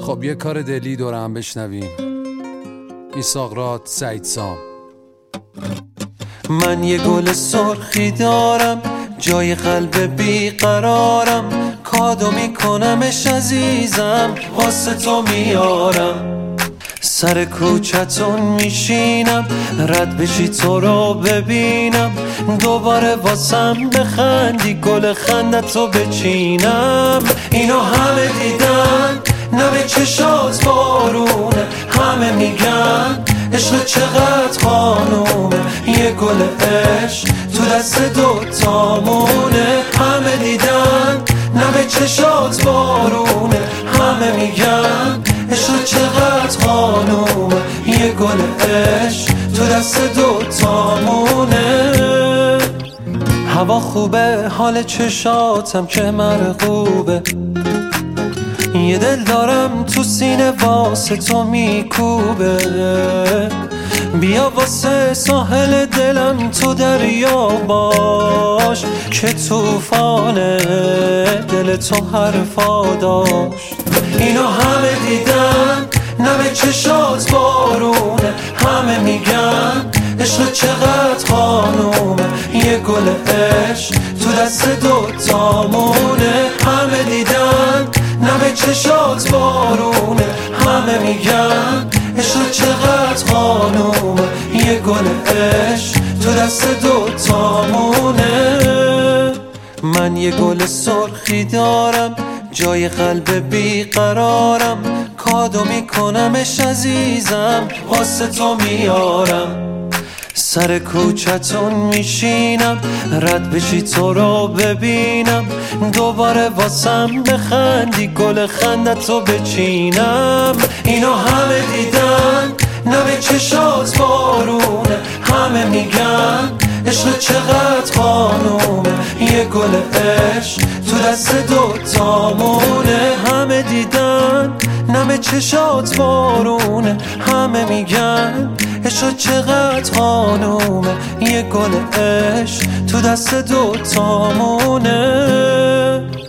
خب یه کار دلی دور هم بشنویم. میساقرات، سعید سام. من یه گل سرخی دارم، جای قلب بیقرارم، کادو میکنمش عزیزم، واسه تو میارم. سر کوچتون میشینم، رد بشی تو رو ببینم، دوباره واسم بخندی، گل خندتو بچینم. اینو همه دیدن، نبه چشات بارونه، همه میگن عشق چقدر خانومه، یه گل عشق تو دست دوتامونه. همه دیدن، نبه چشات بارونه، همه میگن عشق چقدر خانومه، یه گل عشق تو دست دوتامونه. هوا خوبه، حال چشاتم که مرغوبه، یه دل دارم تو سینه واسه تو میکوبه. بیا واسه ساحل دلم تو دریا باش، که توفانه دل تو حرفا داشت. اینو همه دیدن، نبه چشات بارونه، همه میگن عشق چقدر خانومه، یه گل عشق تو دست دوتامونه. همه دیدن، نبه چشات بارونه، همه میگن عشق چقدر خانومه، یه گل عشق تو دست دوتامونه. من یه گل سرخی دارم، جای قلب بیقرارم، کادو میکنمش عزیزم، واسه تو میارم. سر کوچتون میشینم، رد بشی تو رو ببینم، دوباره واسم بخندی، گل خندتو بچینم. اینو همه دیدن، نبه چشات بارونه، همه میگن عشق چقدر خانومه، یه گل عشق تو دست دوتامونه. همه دیدن، نبه چشات بارونه، همه میگن عشق چقدر خانومه، یه گل عشق تو دست دوتامونه.